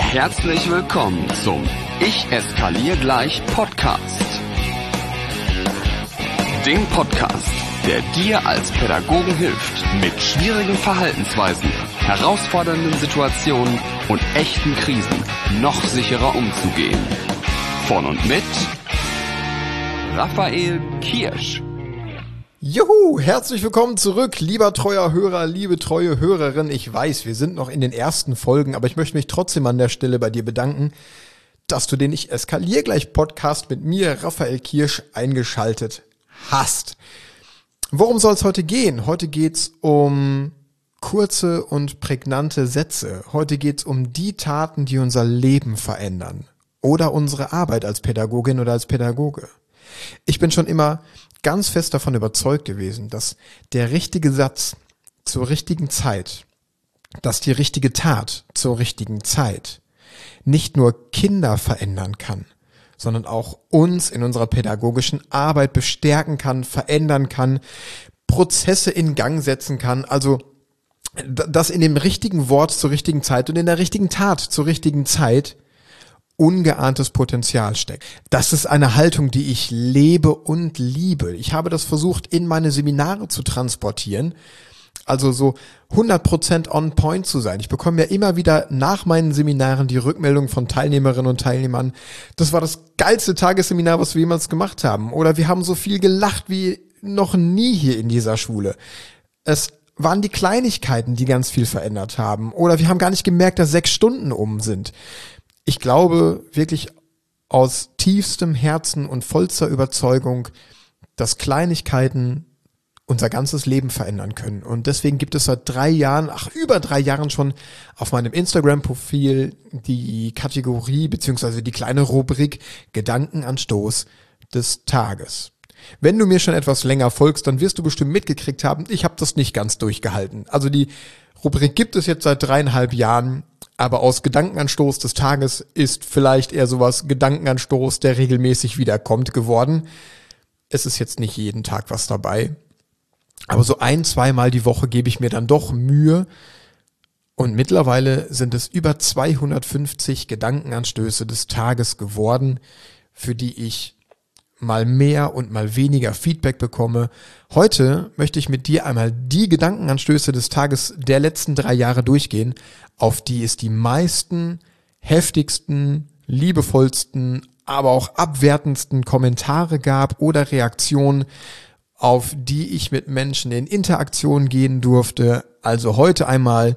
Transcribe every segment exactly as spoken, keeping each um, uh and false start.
Herzlich willkommen zum Ich eskaliere gleich Podcast. Dem Podcast, der dir als Pädagogen hilft, mit schwierigen Verhaltensweisen, herausfordernden Situationen und echten Krisen noch sicherer umzugehen. Von und mit Raphael Kirsch. Juhu, herzlich willkommen zurück, lieber treuer Hörer, liebe treue Hörerin. Ich weiß, wir sind noch in den ersten Folgen, aber ich möchte mich trotzdem an der Stelle bei dir bedanken, dass du den Ich eskaliere gleich Podcast mit mir, Raphael Kirsch, eingeschaltet hast. Worum soll es heute gehen? Heute geht's um kurze und prägnante Sätze. Heute geht's um die Taten, die unser Leben verändern oder unsere Arbeit als Pädagogin oder als Pädagoge. Ich bin schon immer ganz fest davon überzeugt gewesen, dass der richtige Satz zur richtigen Zeit, dass die richtige Tat zur richtigen Zeit nicht nur Kinder verändern kann, sondern auch uns in unserer pädagogischen Arbeit bestärken kann, verändern kann, Prozesse in Gang setzen kann, also dass in dem richtigen Wort zur richtigen Zeit und in der richtigen Tat zur richtigen Zeit ungeahntes Potenzial steckt. Das ist eine Haltung, die ich lebe und liebe. Ich habe das versucht, in meine Seminare zu transportieren, also so hundert Prozent on point zu sein. Ich bekomme ja immer wieder nach meinen Seminaren die Rückmeldung von Teilnehmerinnen und Teilnehmern, das war das geilste Tagesseminar, was wir jemals gemacht haben. Oder wir haben so viel gelacht wie noch nie hier in dieser Schule. Es waren die Kleinigkeiten, die ganz viel verändert haben. Oder wir haben gar nicht gemerkt, dass sechs Stunden um sind. Ich glaube wirklich aus tiefstem Herzen und vollster Überzeugung, dass Kleinigkeiten unser ganzes Leben verändern können. Und deswegen gibt es seit drei Jahren, ach über drei Jahren schon auf meinem Instagram-Profil die Kategorie beziehungsweise die kleine Rubrik Gedankenanstoß des Tages. Wenn du mir schon etwas länger folgst, dann wirst du bestimmt mitgekriegt haben, ich habe das nicht ganz durchgehalten. Also die Rubrik gibt es jetzt seit dreieinhalb Jahren, aber aus Gedankenanstoß des Tages ist vielleicht eher sowas Gedankenanstoß, der regelmäßig wiederkommt, geworden. Es ist jetzt nicht jeden Tag was dabei, aber so ein-, zweimal die Woche gebe ich mir dann doch Mühe und mittlerweile sind es über zweihundertfünfzig Gedankenanstöße des Tages geworden, für die ich mal mehr und mal weniger Feedback bekomme. Heute möchte ich mit dir einmal die Gedankenanstöße des Tages der letzten drei Jahre durchgehen, auf die es die meisten, heftigsten, liebevollsten, aber auch abwertendsten Kommentare gab oder Reaktionen, auf die ich mit Menschen in Interaktion gehen durfte. Also heute einmal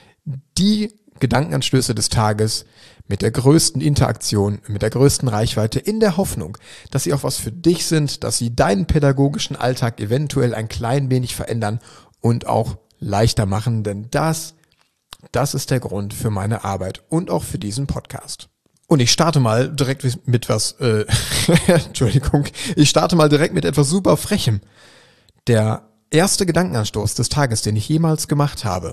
die Gedankenanstöße des Tages mit der größten Interaktion, mit der größten Reichweite, in der Hoffnung, dass sie auch was für dich sind, dass sie deinen pädagogischen Alltag eventuell ein klein wenig verändern und auch leichter machen, denn das, das ist der Grund für meine Arbeit und auch für diesen Podcast. Und ich starte mal direkt mit was, äh, Entschuldigung, ich starte mal direkt mit etwas super Frechem. Der erste Gedankenanstoß des Tages, den ich jemals gemacht habe,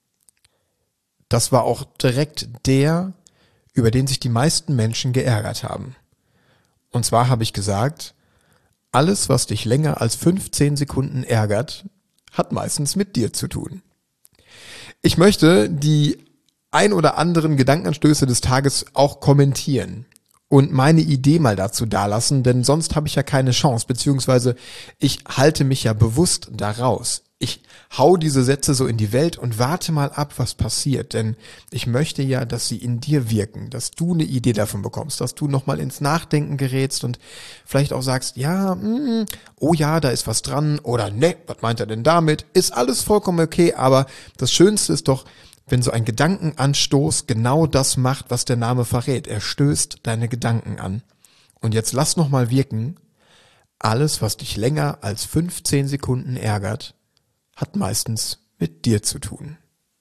das war auch direkt der, über den sich die meisten Menschen geärgert haben. Und zwar habe ich gesagt, alles, was dich länger als fünfzehn Sekunden ärgert, hat meistens mit dir zu tun. Ich möchte die ein oder anderen Gedankenanstöße des Tages auch kommentieren und meine Idee mal dazu dalassen, denn sonst habe ich ja keine Chance, beziehungsweise ich halte mich ja bewusst da raus. Ich hau diese Sätze so in die Welt und warte mal ab, was passiert, denn ich möchte ja, dass sie in dir wirken, dass du eine Idee davon bekommst, dass du nochmal ins Nachdenken gerätst und vielleicht auch sagst, ja, mm, oh ja, da ist was dran oder ne, was meint er denn damit? Ist alles vollkommen okay, aber das Schönste ist doch, wenn so ein Gedankenanstoß genau das macht, was der Name verrät. Er stößt deine Gedanken an. Und jetzt lass nochmal wirken, alles, was dich länger als fünfzehn Sekunden ärgert, hat meistens mit dir zu tun.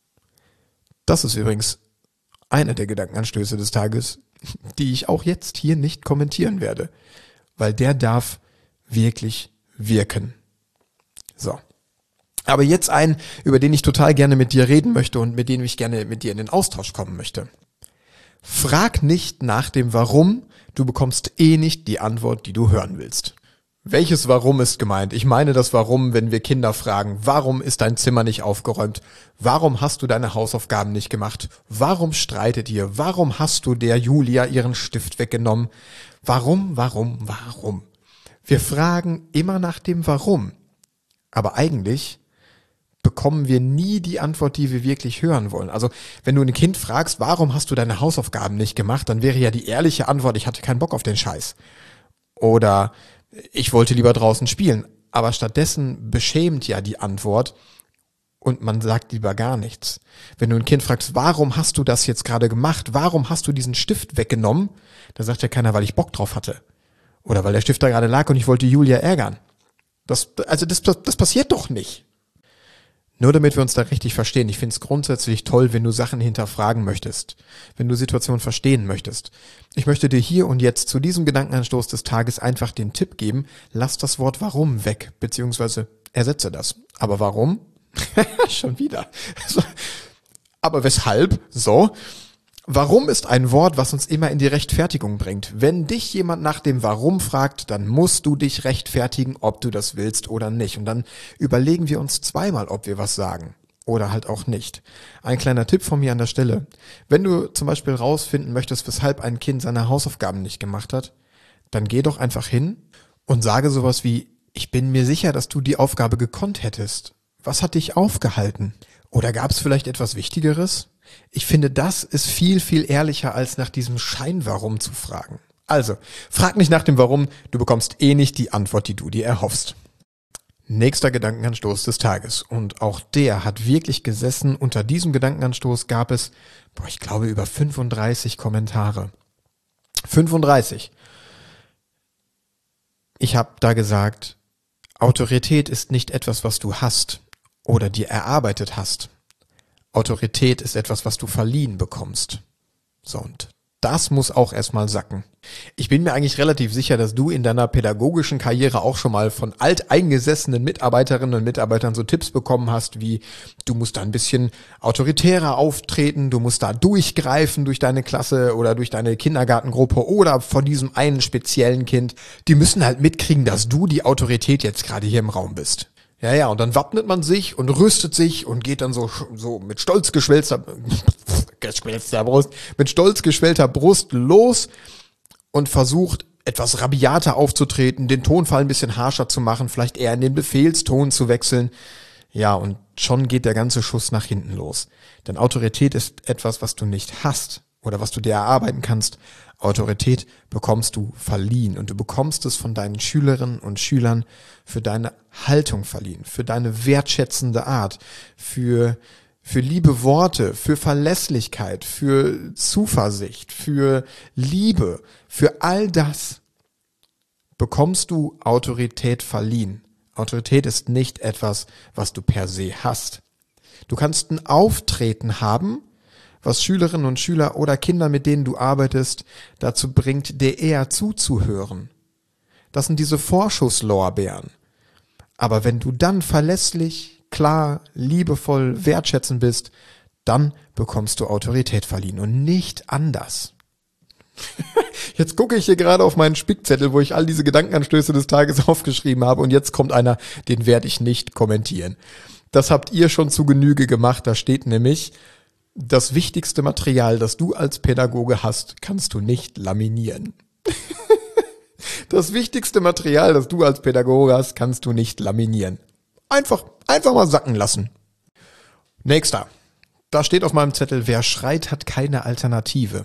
Das ist übrigens einer der Gedankenanstöße des Tages, die ich auch jetzt hier nicht kommentieren werde, weil der darf wirklich wirken. So. Aber jetzt einen, über den ich total gerne mit dir reden möchte und mit dem ich gerne mit dir in den Austausch kommen möchte. Frag nicht nach dem Warum, du bekommst eh nicht die Antwort, die du hören willst. Welches Warum ist gemeint? Ich meine das Warum, wenn wir Kinder fragen, warum ist dein Zimmer nicht aufgeräumt? Warum hast du deine Hausaufgaben nicht gemacht? Warum streitet ihr? Warum hast du der Julia ihren Stift weggenommen? Warum, warum, warum? Wir fragen immer nach dem Warum. Aber eigentlich bekommen wir nie die Antwort, die wir wirklich hören wollen. Also wenn du ein Kind fragst, warum hast du deine Hausaufgaben nicht gemacht, dann wäre ja die ehrliche Antwort, ich hatte keinen Bock auf den Scheiß. Oder ich wollte lieber draußen spielen. Aber stattdessen beschämt ja die Antwort und man sagt lieber gar nichts. Wenn du ein Kind fragst, warum hast du das jetzt gerade gemacht? Warum hast du diesen Stift weggenommen? Da sagt ja keiner, weil ich Bock drauf hatte. Oder weil der Stift da gerade lag und ich wollte Julia ärgern. Das, also das, das, das passiert doch nicht. Nur damit wir uns da richtig verstehen, ich finde es grundsätzlich toll, wenn du Sachen hinterfragen möchtest, wenn du Situationen verstehen möchtest. Ich möchte dir hier und jetzt zu diesem Gedankenanstoß des Tages einfach den Tipp geben, lass das Wort warum weg, beziehungsweise ersetze das. Aber warum? Schon wieder. Aber weshalb? So. Warum ist ein Wort, was uns immer in die Rechtfertigung bringt. Wenn dich jemand nach dem Warum fragt, dann musst du dich rechtfertigen, ob du das willst oder nicht. Und dann überlegen wir uns zweimal, ob wir was sagen oder halt auch nicht. Ein kleiner Tipp von mir an der Stelle. Wenn du zum Beispiel rausfinden möchtest, weshalb ein Kind seine Hausaufgaben nicht gemacht hat, dann geh doch einfach hin und sage sowas wie, ich bin mir sicher, dass du die Aufgabe gekonnt hättest. Was hat dich aufgehalten? Oder gab es vielleicht etwas Wichtigeres? Ich finde, das ist viel, viel ehrlicher, als nach diesem Schein-Warum zu fragen. Also, frag nicht nach dem Warum, du bekommst eh nicht die Antwort, die du dir erhoffst. Nächster Gedankenanstoß des Tages. Und auch der hat wirklich gesessen. Unter diesem Gedankenanstoß gab es, boah, ich glaube, über fünfunddreißig Kommentare. fünfunddreißig. Ich habe da gesagt, Autorität ist nicht etwas, was du hast oder dir erarbeitet hast. Autorität ist etwas, was du verliehen bekommst. So, und das muss auch erstmal sacken. Ich bin mir eigentlich relativ sicher, dass du in deiner pädagogischen Karriere auch schon mal von alteingesessenen Mitarbeiterinnen und Mitarbeitern so Tipps bekommen hast, wie du musst da ein bisschen autoritärer auftreten, du musst da durchgreifen durch deine Klasse oder durch deine Kindergartengruppe oder von diesem einen speziellen Kind. Die müssen halt mitkriegen, dass du die Autorität jetzt gerade hier im Raum bist. Ja, ja, und dann wappnet man sich und rüstet sich und geht dann so, so mit stolz geschwellter, geschwellter Brust, mit stolz geschwellter Brust los und versucht, etwas rabiater aufzutreten, den Tonfall ein bisschen harscher zu machen, vielleicht eher in den Befehlston zu wechseln. Ja, und schon geht der ganze Schuss nach hinten los. Denn Autorität ist etwas, was du nicht hast oder was du dir erarbeiten kannst. Autorität bekommst du verliehen und du bekommst es von deinen Schülerinnen und Schülern für deine Haltung verliehen, für deine wertschätzende Art, für, für liebe Worte, für Verlässlichkeit, für Zuversicht, für Liebe, für all das bekommst du Autorität verliehen. Autorität ist nicht etwas, was du per se hast. Du kannst ein Auftreten haben, was Schülerinnen und Schüler oder Kinder, mit denen du arbeitest, dazu bringt, dir eher zuzuhören. Das sind diese Vorschusslorbeeren. Aber wenn du dann verlässlich, klar, liebevoll, wertschätzend bist, dann bekommst du Autorität verliehen und nicht anders. Jetzt gucke ich hier gerade auf meinen Spickzettel, wo ich all diese Gedankenanstöße des Tages aufgeschrieben habe und jetzt kommt einer, den werde ich nicht kommentieren. Das habt ihr schon zu Genüge gemacht, da steht nämlich: Das wichtigste Material, das du als Pädagoge hast, kannst du nicht laminieren. Das wichtigste Material, das du als Pädagoge hast, kannst du nicht laminieren. Einfach, einfach mal sacken lassen. Nächster. Da steht auf meinem Zettel, wer schreit, hat keine Alternative.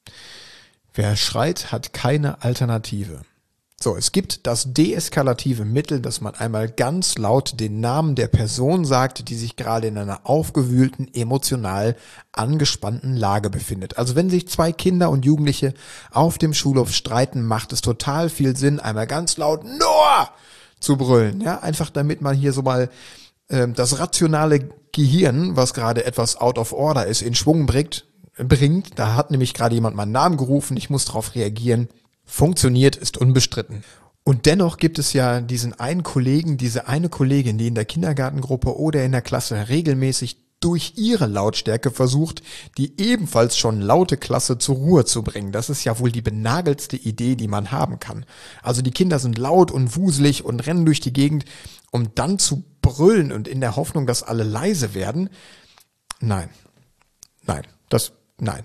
Wer schreit, hat keine Alternative. So, es gibt das deeskalative Mittel, dass man einmal ganz laut den Namen der Person sagt, die sich gerade in einer aufgewühlten, emotional angespannten Lage befindet. Also wenn sich zwei Kinder und Jugendliche auf dem Schulhof streiten, macht es total viel Sinn, einmal ganz laut Noah zu brüllen. Ja, einfach damit man hier so mal äh, das rationale Gehirn, was gerade etwas out of order ist, in Schwung bringt. bringt. Da hat nämlich gerade jemand meinen Namen gerufen, ich muss darauf reagieren. Funktioniert, ist unbestritten. Und dennoch gibt es ja diesen einen Kollegen, diese eine Kollegin, die in der Kindergartengruppe oder in der Klasse regelmäßig durch ihre Lautstärke versucht, die ebenfalls schon laute Klasse zur Ruhe zu bringen. Das ist ja wohl die benageltste Idee, die man haben kann. Also die Kinder sind laut und wuselig und rennen durch die Gegend, um dann zu brüllen und in der Hoffnung, dass alle leise werden. Nein, nein, das, nein.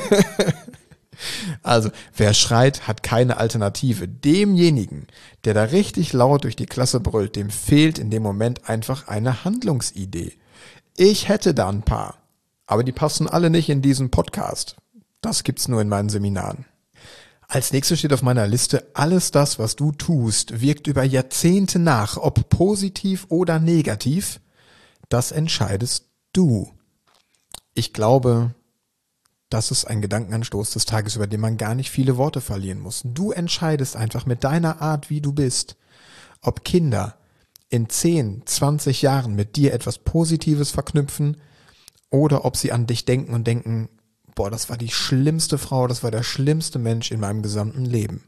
Also, wer schreit, hat keine Alternative. Demjenigen, der da richtig laut durch die Klasse brüllt, dem fehlt in dem Moment einfach eine Handlungsidee. Ich hätte da ein paar, aber die passen alle nicht in diesen Podcast. Das gibt's nur in meinen Seminaren. Als nächstes steht auf meiner Liste, alles das, was du tust, wirkt über Jahrzehnte nach, ob positiv oder negativ. Das entscheidest du. Ich glaube, das ist ein Gedankenanstoß des Tages, über den man gar nicht viele Worte verlieren muss. Du entscheidest einfach mit deiner Art, wie du bist, ob Kinder in zehn, zwanzig Jahren mit dir etwas Positives verknüpfen oder ob sie an dich denken und denken, boah, das war die schlimmste Frau, das war der schlimmste Mensch in meinem gesamten Leben.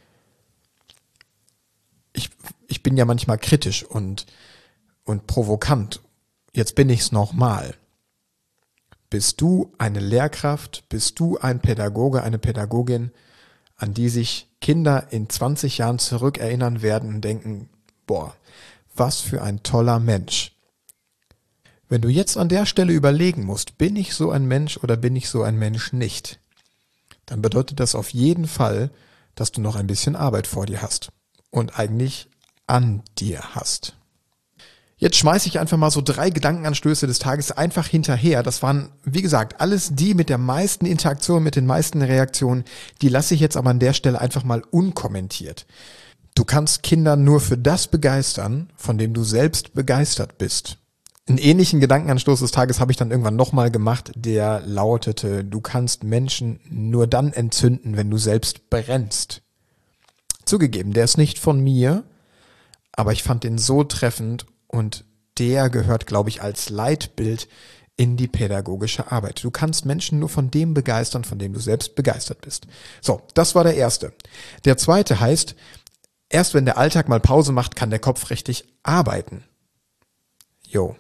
Ich, ich bin ja manchmal kritisch und, und provokant. Jetzt bin ich's nochmal. Bist du eine Lehrkraft, bist du ein Pädagoge, eine Pädagogin, an die sich Kinder in zwanzig Jahren zurückerinnern werden und denken, boah, was für ein toller Mensch. Wenn du jetzt an der Stelle überlegen musst, bin ich so ein Mensch oder bin ich so ein Mensch nicht, dann bedeutet das auf jeden Fall, dass du noch ein bisschen Arbeit vor dir hast und eigentlich an dir hast. Jetzt schmeiße ich einfach mal so drei Gedankenanstöße des Tages einfach hinterher. Das waren, wie gesagt, alles die mit der meisten Interaktion, mit den meisten Reaktionen. Die lasse ich jetzt aber an der Stelle einfach mal unkommentiert. Du kannst Kinder nur für das begeistern, von dem du selbst begeistert bist. Einen ähnlichen Gedankenanstoß des Tages habe ich dann irgendwann nochmal gemacht, der lautete, du kannst Menschen nur dann entzünden, wenn du selbst brennst. Zugegeben, der ist nicht von mir, aber ich fand den so treffend und der gehört, glaube ich, als Leitbild in die pädagogische Arbeit. Du kannst Menschen nur von dem begeistern, von dem du selbst begeistert bist. So, das war der erste. Der zweite heißt, erst wenn der Alltag mal Pause macht, kann der Kopf richtig arbeiten. Jo.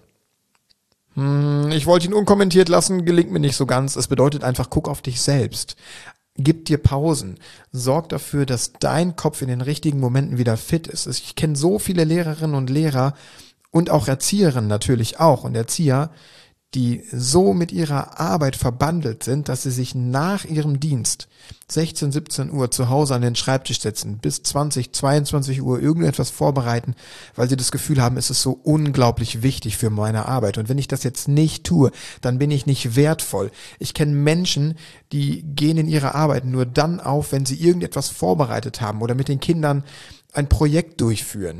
Hm, ich wollte ihn unkommentiert lassen, gelingt mir nicht so ganz. Es bedeutet einfach, guck auf dich selbst. Gib dir Pausen. Sorg dafür, dass dein Kopf in den richtigen Momenten wieder fit ist. Ich kenne so viele Lehrerinnen und Lehrer und auch Erzieherinnen natürlich auch und Erzieher, die so mit ihrer Arbeit verbandelt sind, dass sie sich nach ihrem Dienst sechzehn, siebzehn Uhr zu Hause an den Schreibtisch setzen, bis zwanzig, zweiundzwanzig Uhr irgendetwas vorbereiten, weil sie das Gefühl haben, es ist so unglaublich wichtig für meine Arbeit. Und wenn ich das jetzt nicht tue, dann bin ich nicht wertvoll. Ich kenne Menschen, die gehen in ihrer Arbeit nur dann auf, wenn sie irgendetwas vorbereitet haben oder mit den Kindern ein Projekt durchführen.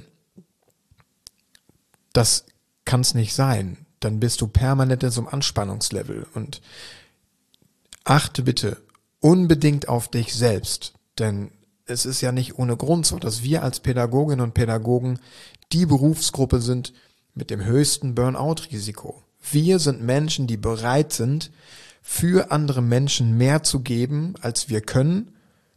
Das kann es nicht sein. Dann bist du permanent in so einem Anspannungslevel und achte bitte unbedingt auf dich selbst, denn es ist ja nicht ohne Grund so, dass wir als Pädagoginnen und Pädagogen die Berufsgruppe sind mit dem höchsten Burnout-Risiko. Wir sind Menschen, die bereit sind, für andere Menschen mehr zu geben, als wir können.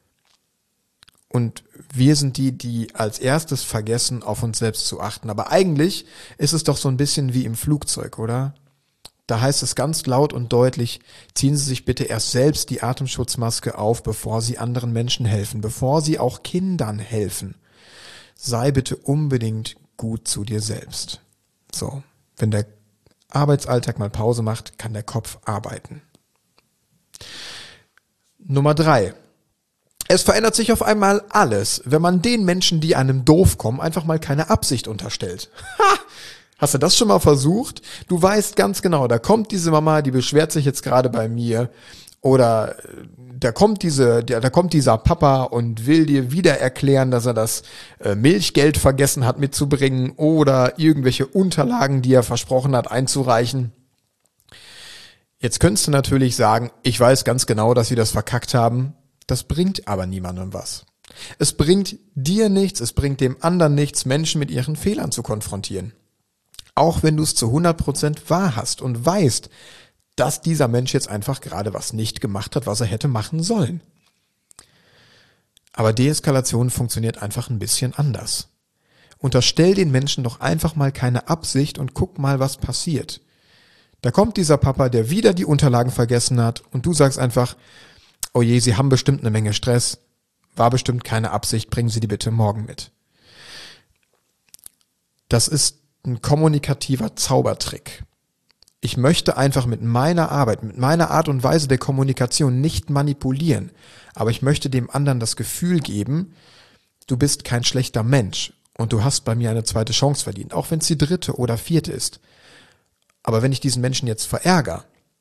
Und wir sind die, die als erstes vergessen, auf uns selbst zu achten. Aber eigentlich ist es doch so ein bisschen wie im Flugzeug, oder? Da heißt es ganz laut und deutlich, ziehen Sie sich bitte erst selbst die Atemschutzmaske auf, bevor Sie anderen Menschen helfen, bevor Sie auch Kindern helfen. Sei bitte unbedingt gut zu dir selbst. So, wenn der Arbeitsalltag mal Pause macht, kann der Kopf arbeiten. Nummer drei. Es verändert sich auf einmal alles, wenn man den Menschen, die einem doof kommen, einfach mal keine Absicht unterstellt. Ha! Hast du das schon mal versucht? Du weißt ganz genau, da kommt diese Mama, die beschwert sich jetzt gerade bei mir. Oder da kommt diese, da kommt dieser Papa und will dir wieder erklären, dass er das Milchgeld vergessen hat mitzubringen oder irgendwelche Unterlagen, die er versprochen hat, einzureichen. Jetzt könntest du natürlich sagen, ich weiß ganz genau, dass sie das verkackt haben. Das bringt aber niemandem was. Es bringt dir nichts, es bringt dem anderen nichts, Menschen mit ihren Fehlern zu konfrontieren. Auch wenn du es zu hundert Prozent wahr hast und weißt, dass dieser Mensch jetzt einfach gerade was nicht gemacht hat, was er hätte machen sollen. Aber Deeskalation funktioniert einfach ein bisschen anders. Unterstell den Menschen doch einfach mal keine Absicht und guck mal, was passiert. Da kommt dieser Papa, der wieder die Unterlagen vergessen hat und du sagst einfach, oh je, Sie haben bestimmt eine Menge Stress, war bestimmt keine Absicht, bringen Sie die bitte morgen mit. Das ist ein kommunikativer Zaubertrick. Ich möchte einfach mit meiner Arbeit, mit meiner Art und Weise der Kommunikation nicht manipulieren, aber ich möchte dem anderen das Gefühl geben, du bist kein schlechter Mensch und du hast bei mir eine zweite Chance verdient, auch wenn es die dritte oder vierte ist. Aber wenn ich diesen Menschen jetzt verärgere,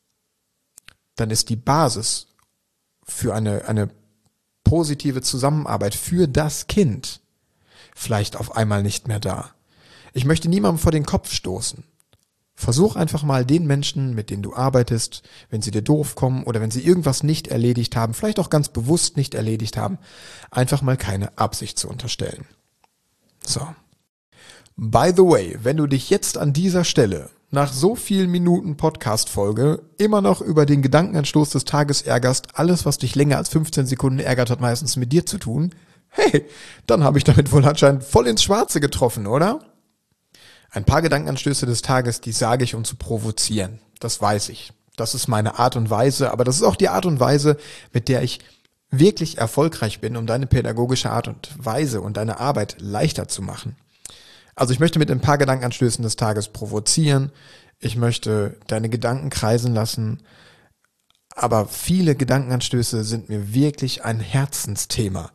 dann ist die Basis für eine, eine positive Zusammenarbeit für das Kind vielleicht auf einmal nicht mehr da. Ich möchte niemandem vor den Kopf stoßen. Versuch einfach mal den Menschen, mit denen du arbeitest, wenn sie dir doof kommen oder wenn sie irgendwas nicht erledigt haben, vielleicht auch ganz bewusst nicht erledigt haben, einfach mal keine Absicht zu unterstellen. So. By the way, wenn du dich jetzt an dieser Stelle nach so vielen Minuten Podcast-Folge immer noch über den Gedankenanstoß des Tages ärgerst, alles, was dich länger als fünfzehn Sekunden ärgert, hat meistens mit dir zu tun, hey, dann habe ich damit wohl anscheinend voll ins Schwarze getroffen, oder? Ein paar Gedankenanstöße des Tages, die sage ich, um zu provozieren. Das weiß ich. Das ist meine Art und Weise, aber das ist auch die Art und Weise, mit der ich wirklich erfolgreich bin, um deine pädagogische Art und Weise und deine Arbeit leichter zu machen. Also ich möchte mit ein paar Gedankenanstößen des Tages provozieren. Ich möchte deine Gedanken kreisen lassen. Aber viele Gedankenanstöße sind mir wirklich ein Herzensthema.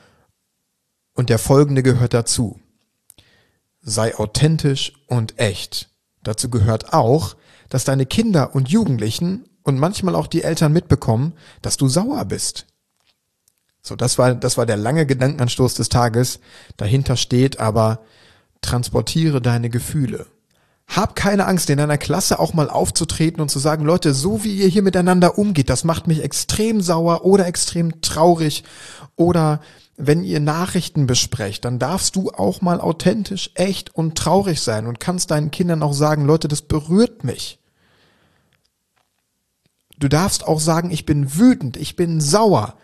Und der folgende gehört dazu. Sei authentisch und echt. Dazu gehört auch, dass deine Kinder und Jugendlichen und manchmal auch die Eltern mitbekommen, dass du sauer bist. So, das war, das war der lange Gedankenanstoß des Tages. Dahinter steht aber, transportiere deine Gefühle. Hab keine Angst, in deiner Klasse auch mal aufzutreten und zu sagen, Leute, so wie ihr hier miteinander umgeht, das macht mich extrem sauer oder extrem traurig. Oder wenn ihr Nachrichten besprecht, dann darfst du auch mal authentisch, echt und traurig sein und kannst deinen Kindern auch sagen, Leute, das berührt mich. Du darfst auch sagen, ich bin wütend, ich bin sauer.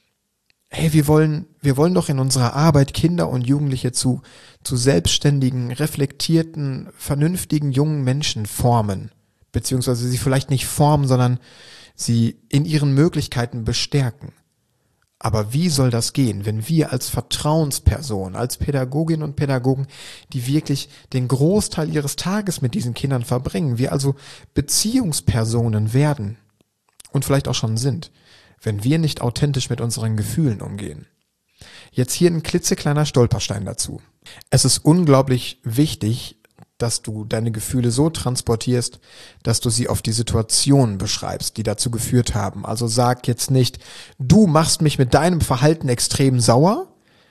Hey, wir wollen, wir wollen doch in unserer Arbeit Kinder und Jugendliche zu, zu selbstständigen, reflektierten, vernünftigen jungen Menschen formen. Beziehungsweise sie vielleicht nicht formen, sondern sie in ihren Möglichkeiten bestärken. Aber wie soll das gehen, wenn wir als Vertrauensperson, als Pädagoginnen und Pädagogen, die wirklich den Großteil ihres Tages mit diesen Kindern verbringen, wir also Beziehungspersonen werden und vielleicht auch schon sind, wenn wir nicht authentisch mit unseren Gefühlen umgehen? Jetzt hier ein klitzekleiner Stolperstein dazu. Es ist unglaublich wichtig, dass du deine Gefühle so transportierst, dass du sie auf die Situationen beschreibst, die dazu geführt haben. Also sag jetzt nicht, du machst mich mit deinem Verhalten extrem sauer.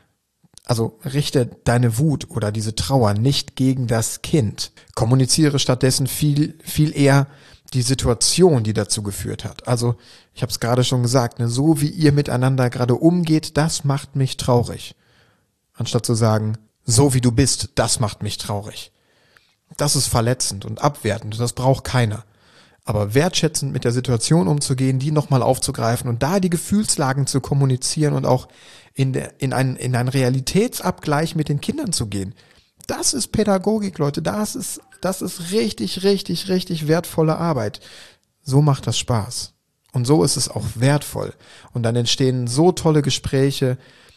Also richte deine Wut oder diese Trauer nicht gegen das Kind. Kommuniziere stattdessen viel, viel eher die Situation, die dazu geführt hat. Also ich habe es gerade schon gesagt, ne, so wie ihr miteinander gerade umgeht, das macht mich traurig. Anstatt zu sagen, so wie du bist, das macht mich traurig. Das ist verletzend und abwertend und das braucht keiner. Aber wertschätzend mit der Situation umzugehen, die nochmal aufzugreifen und da die Gefühlslagen zu kommunizieren und auch in, der, in, einen, in einen Realitätsabgleich mit den Kindern zu gehen, das ist Pädagogik, Leute. Das ist, das ist richtig, richtig, richtig wertvolle Arbeit. So macht das Spaß. Und so ist es auch wertvoll. Und dann entstehen so tolle Gespräche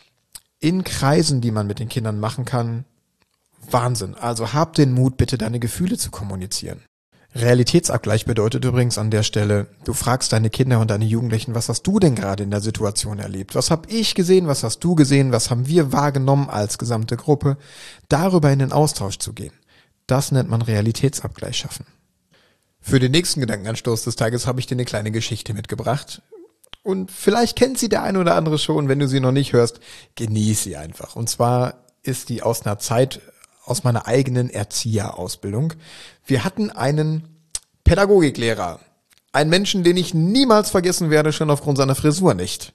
in Kreisen, die man mit den Kindern machen kann. Wahnsinn. Also hab den Mut, bitte deine Gefühle zu kommunizieren. Realitätsabgleich bedeutet übrigens an der Stelle, du fragst deine Kinder und deine Jugendlichen, was hast du denn gerade in der Situation erlebt? Was habe ich gesehen? Was hast du gesehen? Was haben wir wahrgenommen als gesamte Gruppe? Darüber in den Austausch zu gehen. Das nennt man Realitätsabgleich schaffen. Für den nächsten Gedankenanstoß des Tages habe ich dir eine kleine Geschichte mitgebracht. Und vielleicht kennt sie der eine oder andere schon. Wenn du sie noch nicht hörst, genieß sie einfach. Und zwar ist die aus einer Zeit aus meiner eigenen Erzieherausbildung. Wir hatten einen Pädagogiklehrer, einen Menschen, den ich niemals vergessen werde, schon aufgrund seiner Frisur nicht.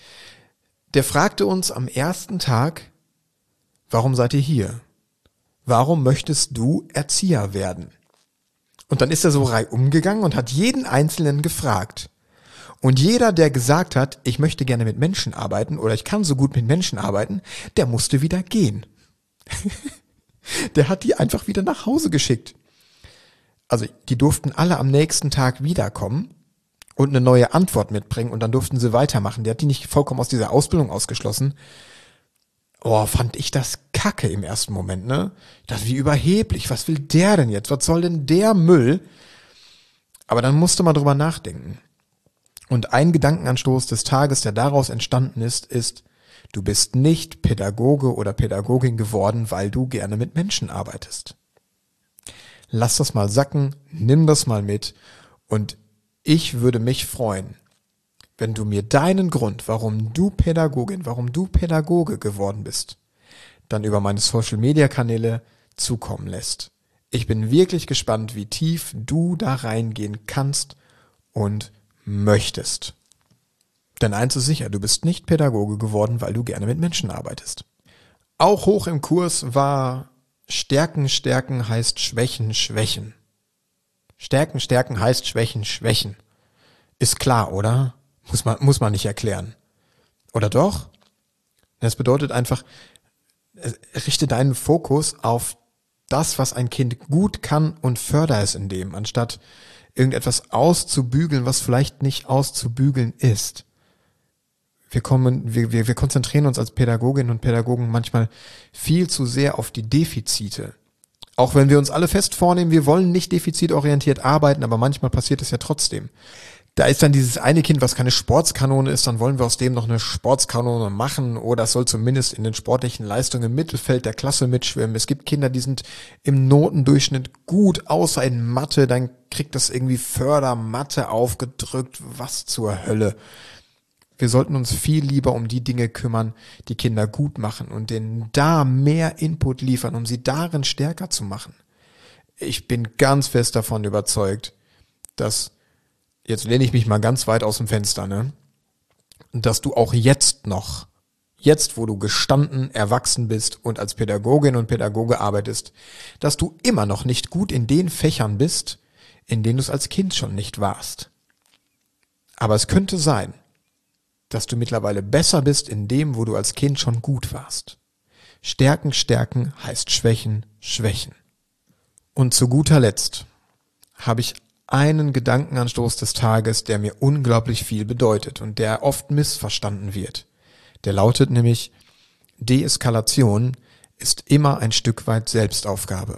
Der fragte uns am ersten Tag, warum seid ihr hier? Warum möchtest du Erzieher werden? Und dann ist er so reihum gegangen und hat jeden Einzelnen gefragt. Und jeder, der gesagt hat, ich möchte gerne mit Menschen arbeiten oder ich kann so gut mit Menschen arbeiten, der musste wieder gehen. Der hat die einfach wieder nach Hause geschickt. Also die durften alle am nächsten Tag wiederkommen und eine neue Antwort mitbringen und dann durften sie weitermachen. Der hat die nicht vollkommen aus dieser Ausbildung ausgeschlossen. Oh, fand ich das kacke im ersten Moment, ne? Das wie überheblich. Was will der denn jetzt? Was soll denn der Müll? Aber dann musste man drüber nachdenken. Und ein Gedankenanstoß des Tages, der daraus entstanden ist, ist, du bist nicht Pädagoge oder Pädagogin geworden, weil du gerne mit Menschen arbeitest. Lass das mal sacken, nimm das mal mit und ich würde mich freuen, wenn du mir deinen Grund, warum du Pädagogin, warum du Pädagoge geworden bist, dann über meine Social-Media-Kanäle zukommen lässt. Ich bin wirklich gespannt, wie tief du da reingehen kannst und möchtest. Denn eins ist sicher, du bist nicht Pädagoge geworden, weil du gerne mit Menschen arbeitest. Auch hoch im Kurs war Stärken, Stärken heißt Schwächen, Schwächen. Stärken, Stärken heißt Schwächen, Schwächen. Ist klar, oder? Muss man, muss man nicht erklären. Oder doch? Das bedeutet einfach, richte deinen Fokus auf das, was ein Kind gut kann und förder es in dem, anstatt irgendetwas auszubügeln, was vielleicht nicht auszubügeln ist. Wir kommen, wir, wir, wir konzentrieren uns als Pädagoginnen und Pädagogen manchmal viel zu sehr auf die Defizite. Auch wenn wir uns alle fest vornehmen, wir wollen nicht defizitorientiert arbeiten, aber manchmal passiert es ja trotzdem. Da ist dann dieses eine Kind, was keine Sportskanone ist, dann wollen wir aus dem noch eine Sportskanone machen oder es soll zumindest in den sportlichen Leistungen im Mittelfeld der Klasse mitschwimmen. Es gibt Kinder, die sind im Notendurchschnitt gut, außer in Mathe, dann kriegt das irgendwie Fördermathe aufgedrückt. Was zur Hölle? Wir sollten uns viel lieber um die Dinge kümmern, die Kinder gut machen und denen da mehr Input liefern, um sie darin stärker zu machen. Ich bin ganz fest davon überzeugt, dass, jetzt lehne ich mich mal ganz weit aus dem Fenster, ne, dass du auch jetzt noch, jetzt wo du gestanden, erwachsen bist und als Pädagogin und Pädagoge arbeitest, dass du immer noch nicht gut in den Fächern bist, in denen du es als Kind schon nicht warst. Aber es könnte sein, dass du mittlerweile besser bist in dem, wo du als Kind schon gut warst. Stärken, stärken heißt Schwächen, schwächen. Und zu guter Letzt habe ich einen Gedankenanstoß des Tages, der mir unglaublich viel bedeutet und der oft missverstanden wird. Der lautet nämlich, Deeskalation ist immer ein Stück weit Selbstaufgabe.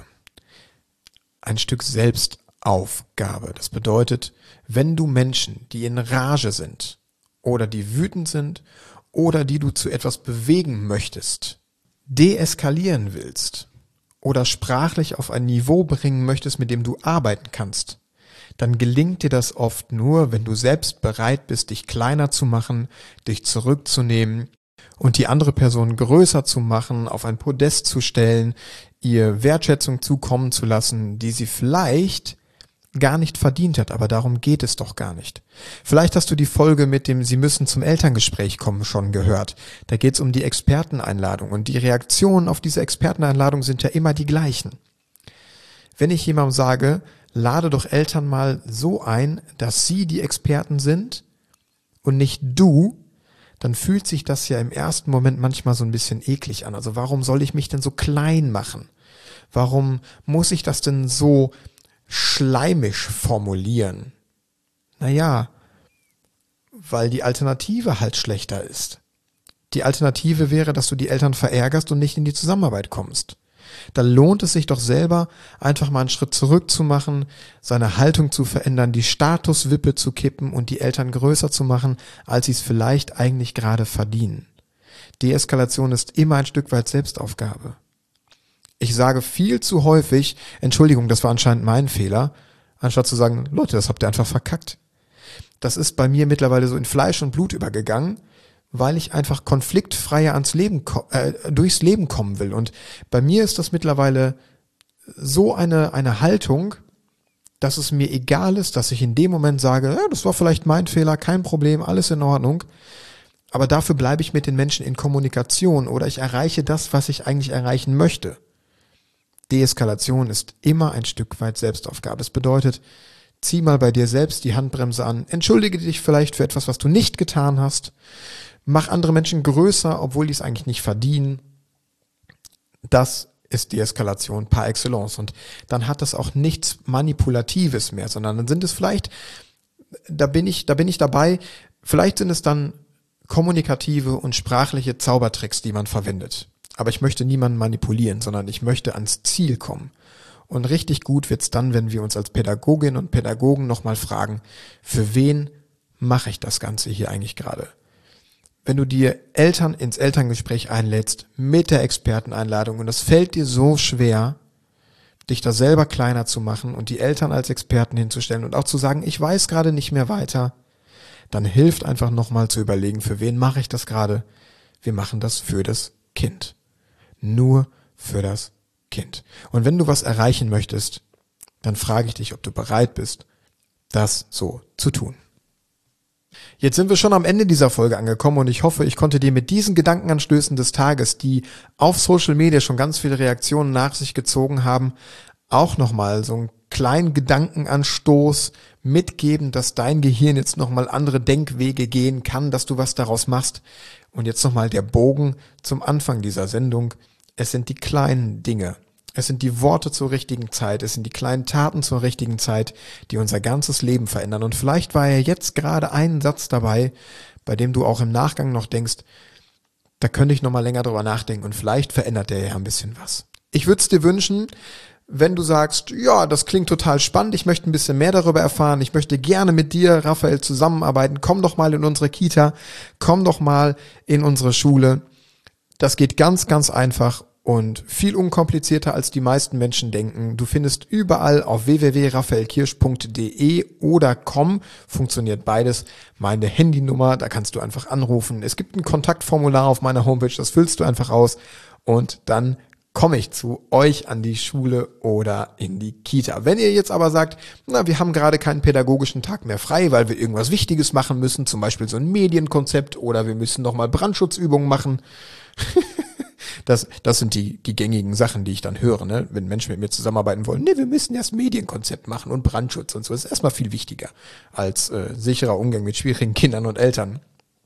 Ein Stück Selbstaufgabe. Das bedeutet, wenn du Menschen, die in Rage sind, oder die wütend sind oder die du zu etwas bewegen möchtest, deeskalieren willst oder sprachlich auf ein Niveau bringen möchtest, mit dem du arbeiten kannst, dann gelingt dir das oft nur, wenn du selbst bereit bist, dich kleiner zu machen, dich zurückzunehmen und die andere Person größer zu machen, auf ein Podest zu stellen, ihr Wertschätzung zukommen zu lassen, die sie vielleicht gar nicht verdient hat, aber darum geht es doch gar nicht. Vielleicht hast du die Folge mit dem Sie müssen zum Elterngespräch kommen schon gehört. Da geht es um die Experteneinladung und die Reaktionen auf diese Experteneinladung sind ja immer die gleichen. Wenn ich jemandem sage, lade doch Eltern mal so ein, dass sie die Experten sind und nicht du, dann fühlt sich das ja im ersten Moment manchmal so ein bisschen eklig an. Also warum soll ich mich denn so klein machen? Warum muss ich das denn so schleimisch formulieren? Naja, weil die Alternative halt schlechter ist. Die Alternative wäre, dass du die Eltern verärgerst und nicht in die Zusammenarbeit kommst. Da lohnt es sich doch selber, einfach mal einen Schritt zurück zu machen, seine Haltung zu verändern, die Statuswippe zu kippen und die Eltern größer zu machen, als sie es vielleicht eigentlich gerade verdienen. Deeskalation ist immer ein Stück weit Selbstaufgabe. Ich sage viel zu häufig, Entschuldigung, das war anscheinend mein Fehler, anstatt zu sagen, Leute, das habt ihr einfach verkackt. Das ist bei mir mittlerweile so in Fleisch und Blut übergegangen, weil ich einfach konfliktfreier ans Leben, äh, durchs Leben kommen will. Und bei mir ist das mittlerweile so eine, eine Haltung, dass es mir egal ist, dass ich in dem Moment sage, ja, das war vielleicht mein Fehler, kein Problem, alles in Ordnung. Aber dafür bleibe ich mit den Menschen in Kommunikation oder ich erreiche das, was ich eigentlich erreichen möchte. Deeskalation ist immer ein Stück weit Selbstaufgabe. Es bedeutet, zieh mal bei dir selbst die Handbremse an, entschuldige dich vielleicht für etwas, was du nicht getan hast, mach andere Menschen größer, obwohl die es eigentlich nicht verdienen. Das ist Deeskalation par excellence. Und dann hat das auch nichts Manipulatives mehr, sondern dann sind es vielleicht, da bin ich, da bin ich dabei, vielleicht sind es dann kommunikative und sprachliche Zaubertricks, die man verwendet. Aber ich möchte niemanden manipulieren, sondern ich möchte ans Ziel kommen. Und richtig gut wird's dann, wenn wir uns als Pädagoginnen und Pädagogen nochmal fragen, für wen mache ich das Ganze hier eigentlich gerade? Wenn du dir Eltern ins Elterngespräch einlädst mit der Experteneinladung und es fällt dir so schwer, dich da selber kleiner zu machen und die Eltern als Experten hinzustellen und auch zu sagen, ich weiß gerade nicht mehr weiter, dann hilft einfach nochmal zu überlegen, für wen mache ich das gerade? Wir machen das für das Kind. Nur für das Kind. Und wenn du was erreichen möchtest, dann frage ich dich, ob du bereit bist, das so zu tun. Jetzt sind wir schon am Ende dieser Folge angekommen und ich hoffe, ich konnte dir mit diesen Gedankenanstößen des Tages, die auf Social Media schon ganz viele Reaktionen nach sich gezogen haben, auch nochmal so einen kleinen Gedankenanstoß mitgeben, dass dein Gehirn jetzt nochmal andere Denkwege gehen kann, dass du was daraus machst. Und jetzt nochmal der Bogen zum Anfang dieser Sendung. Es sind die kleinen Dinge. Es sind die Worte zur richtigen Zeit, es sind die kleinen Taten zur richtigen Zeit, die unser ganzes Leben verändern. Und vielleicht war ja jetzt gerade ein Satz dabei, bei dem du auch im Nachgang noch denkst, da könnte ich noch mal länger drüber nachdenken und vielleicht verändert der ja ein bisschen was. Ich würde es dir wünschen, wenn du sagst, ja, das klingt total spannend, ich möchte ein bisschen mehr darüber erfahren, ich möchte gerne mit dir, Raphael, zusammenarbeiten, komm doch mal in unsere Kita, komm doch mal in unsere Schule. Das geht ganz, ganz einfach. Und viel unkomplizierter als die meisten Menschen denken. Du findest überall auf w w w punkt raphael kirsch punkt d e oder com, funktioniert beides, meine Handynummer, da kannst du einfach anrufen. Es gibt ein Kontaktformular auf meiner Homepage, das füllst du einfach aus und dann komme ich zu euch an die Schule oder in die Kita. Wenn ihr jetzt aber sagt, na, wir haben gerade keinen pädagogischen Tag mehr frei, weil wir irgendwas Wichtiges machen müssen, zum Beispiel so ein Medienkonzept oder wir müssen nochmal Brandschutzübungen machen, Das, das sind die, die gängigen Sachen, die ich dann höre, ne? Wenn Menschen mit mir zusammenarbeiten wollen. Nee, wir müssen erst Medienkonzept machen und Brandschutz und so. Das ist erstmal viel wichtiger als äh, sicherer Umgang mit schwierigen Kindern und Eltern.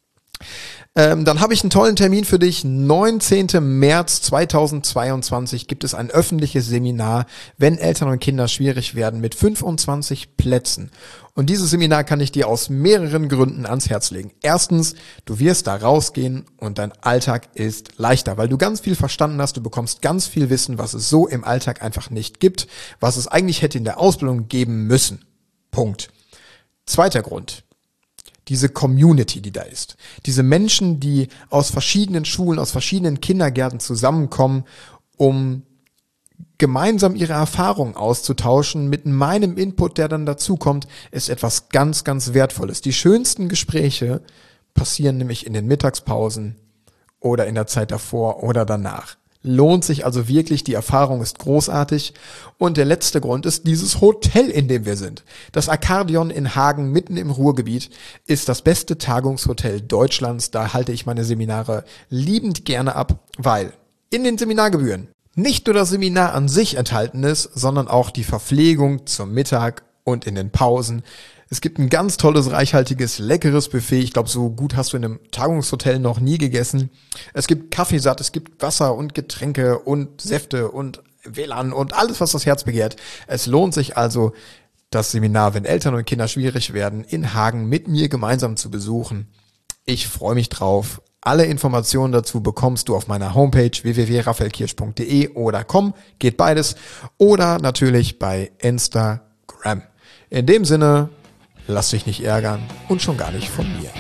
Ähm, dann habe ich einen tollen Termin für dich. neunzehnten März zweitausendzweiundzwanzig gibt es ein öffentliches Seminar, wenn Eltern und Kinder schwierig werden, mit fünfundzwanzig Plätzen. Und dieses Seminar kann ich dir aus mehreren Gründen ans Herz legen. Erstens, du wirst da rausgehen und dein Alltag ist leichter, weil du ganz viel verstanden hast, du bekommst ganz viel Wissen, was es so im Alltag einfach nicht gibt, was es eigentlich hätte in der Ausbildung geben müssen. Punkt. Zweiter Grund. Diese Community, die da ist. Diese Menschen, die aus verschiedenen Schulen, aus verschiedenen Kindergärten zusammenkommen, um gemeinsam ihre Erfahrungen auszutauschen mit meinem Input, der dann dazukommt, ist etwas ganz, ganz Wertvolles. Die schönsten Gespräche passieren nämlich in den Mittagspausen oder in der Zeit davor oder danach. Lohnt sich also wirklich, die Erfahrung ist großartig. Und der letzte Grund ist dieses Hotel, in dem wir sind. Das Accardion in Hagen, mitten im Ruhrgebiet, ist das beste Tagungshotel Deutschlands. Da halte ich meine Seminare liebend gerne ab, weil in den Seminargebühren nicht nur das Seminar an sich enthalten ist, sondern auch die Verpflegung zum Mittag und in den Pausen. Es gibt ein ganz tolles, reichhaltiges, leckeres Buffet. Ich glaube, so gut hast du in einem Tagungshotel noch nie gegessen. Es gibt Kaffeesatt, es gibt Wasser und Getränke und Säfte und W L A N und alles, was das Herz begehrt. Es lohnt sich also, das Seminar, wenn Eltern und Kinder schwierig werden, in Hagen mit mir gemeinsam zu besuchen. Ich freue mich drauf. Alle Informationen dazu bekommst du auf meiner Homepage w w w punkt raphael kirsch punkt d e oder com, geht beides, oder natürlich bei Instagram. In dem Sinne, lass dich nicht ärgern und schon gar nicht von mir.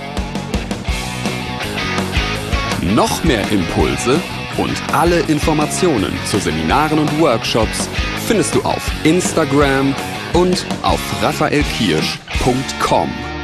Noch mehr Impulse und alle Informationen zu Seminaren und Workshops findest du auf Instagram und auf raphael kirsch punkt com.